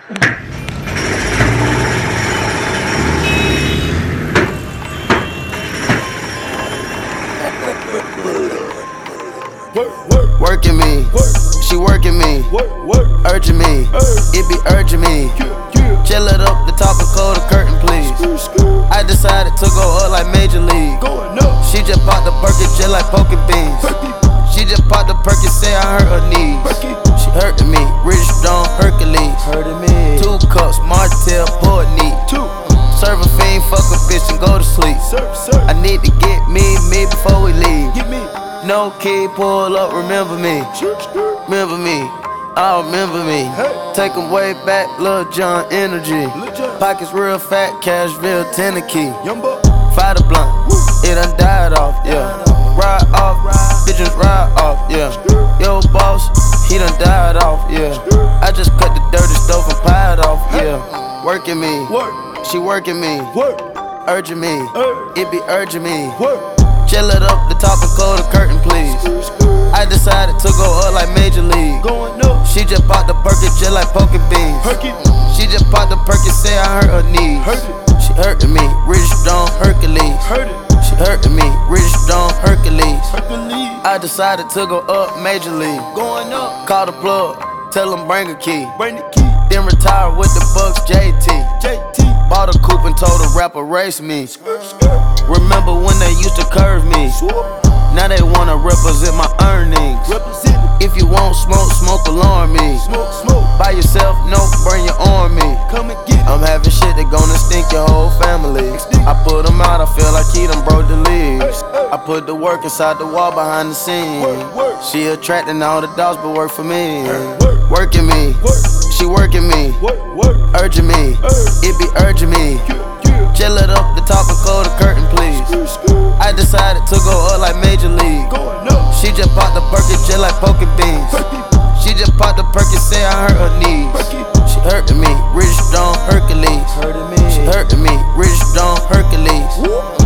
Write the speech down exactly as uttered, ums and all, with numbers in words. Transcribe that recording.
Working me, she working me, urging me, it be urging me. Chill it up, the top and close the curtain, please. I decided to go up like Major League. She just popped the Perky just like poking beans. She just popped the Perky, say I hurt her knees. She hurting me, Rich Stone Hercules. Two cups, Martell, pour it neat. Serve a fiend, fuck a bitch and go to sleep. I need to get me, me before we leave. No key, pull up, remember me. Remember me, I remember me. Take 'em way back, Lil Jon energy. Pockets real fat, Cashville, Tennessee. Fire the blunt, it done died off, yeah. Ride off, bitches ride off, yeah. Yo boss, he done died off, yeah. I just cut the dirty stove and pie it off, yeah. Working me, she working me, urging me, it be urging me. Chill it up, the top and close the curtain, please. I decided to go up like Major League. She just popped the Perky just like poking beans. She just popped the Perky, say I hurt her knees. She hurting me, Rich Stone Hercules. She hurting me, Rich Stone Hercules. I decided to go up Major League. Call the plug, tell him bring a key. Then retire with the Bucks J T. Bought a coupe and told the rapper race me. Remember when they used to curve me? Now they wanna represent my earnings. If you won't smoke, smoke alarm me. By yourself, no, burn your arm me. I'm having shit that gonna stink your whole family. I put them out, I feel like he done broke the leaves. I put the work inside the wall behind the scenes. She attracting all the dogs but work for me. Working me, she working me, urging me, it be urging me. Chill it up, the top and close the curtain, please. I decided to go up like Major League. She just popped the Perky just like poking beans. She just popped the Perky, say I hurt her knees. She hurting me, Rich Stone Hercules. She hurting me, Rich Stone Hercules.